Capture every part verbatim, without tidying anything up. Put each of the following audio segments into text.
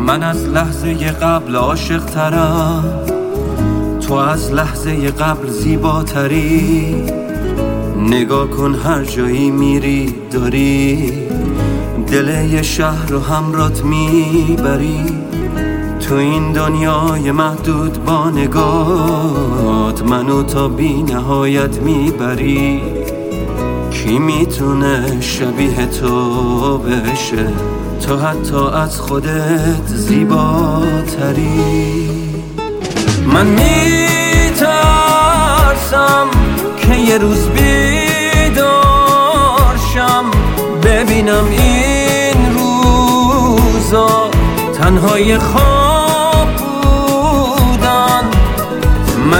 من از لحظه قبل عاشق ترم، تو از لحظه قبل زیباتری. نگاه کن هر جایی میری داری دل یه شهر رو همرات میبری. تو این دنیای محدود با نگات منو تا بی نهایت میبری. کی میتونه شبیه تو بشه، تو حتی از خودت زیباتری. من میترسم که یه روز بیدار شم ببینم این روزا تنهای خواب بودن. من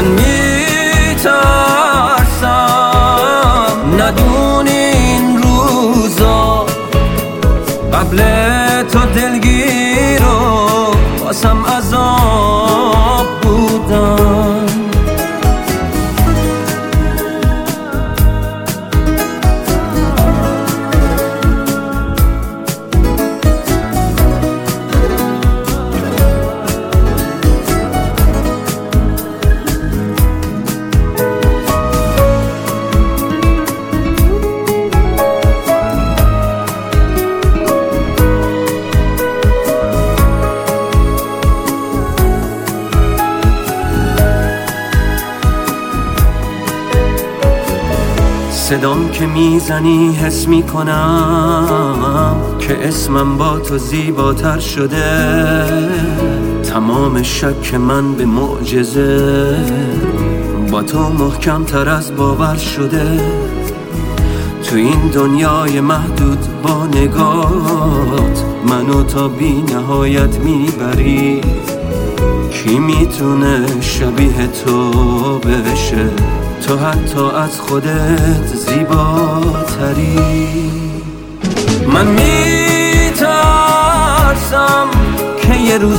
میترسم ندونی این روزا قبل تو دلگیر و واسم عذاب بودن. صدام که میزنی حس میکنم که اسمم با تو زیباتر شده. تمام شک من به معجزه با تو محکم تر از باور شده. تو این دنیای محدود با نگات منو تا بی نهایت میبری. کی میتونه شبیه تو بشه، تو حتی از خودت زیباتری. من میترسم که یه روز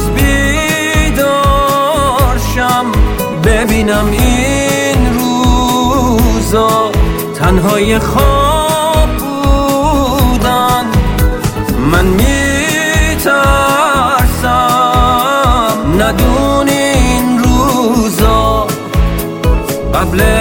بیدار شم ببینم این روزا تنهای خواب بودن. من میترسم ندونی این روزا قبل